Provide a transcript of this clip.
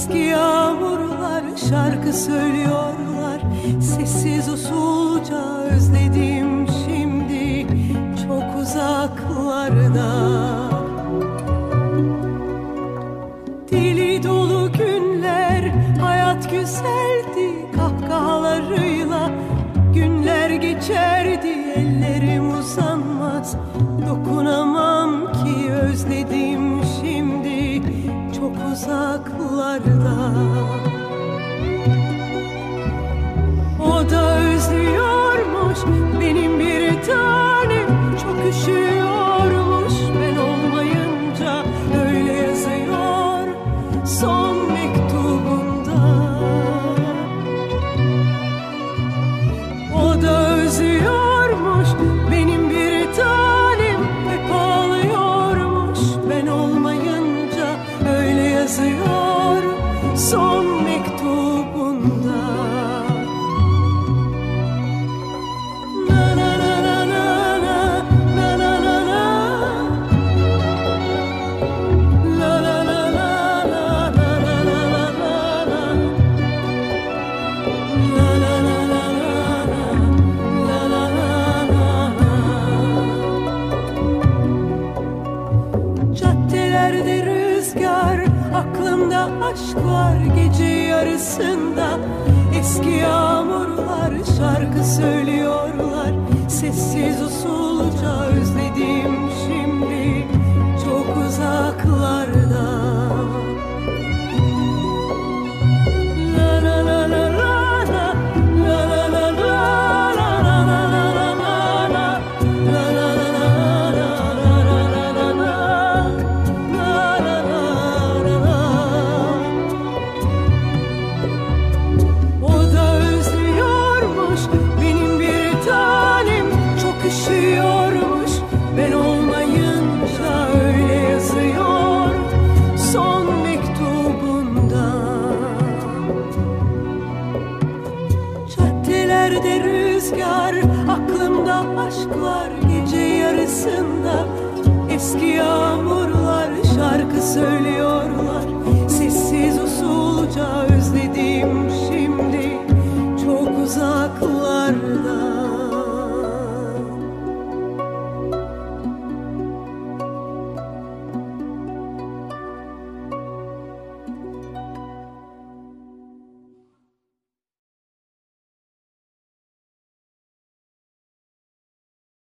Eski yağmurlar şarkı söylüyorlar, sessiz usulca özledim şimdi çok uzaklarda. Dili dolu günler, hayat güzeldi, kahkahalarıyla günler geçerdi. Ellerim uzanmaz, dokunamam ki özledim şimdi çok uzaklarda. O da özlüyormuş benim bir tanem, çok üşüyormuş ben olmayınca, öyle yazıyor son mektubunda. O da özlüyormuş benim bir tanem, hep ağlıyormuş ben olmayınca, öyle yazıyor son mektubunda. Caddelerde rüzgar, aklımda aşk var gece yarısında. Eski yağmurlar şarkı söylüyorlar, sessiz usulca özledim şimdi çok uzaklarda. La la la la la la, la la la la la la la la la la, la la la la la la la la. O da özlüyormuş benim bir tanem, çok üşüyormuş ben olmayınca, öyle yazıyor son mektubunda. Caddelerde rüzgar, aklımda aşk var gece yarısında. Eski yağmurlar şarkı söylüyorlar, sessiz usulca özledim şimdi çok uzaklarda.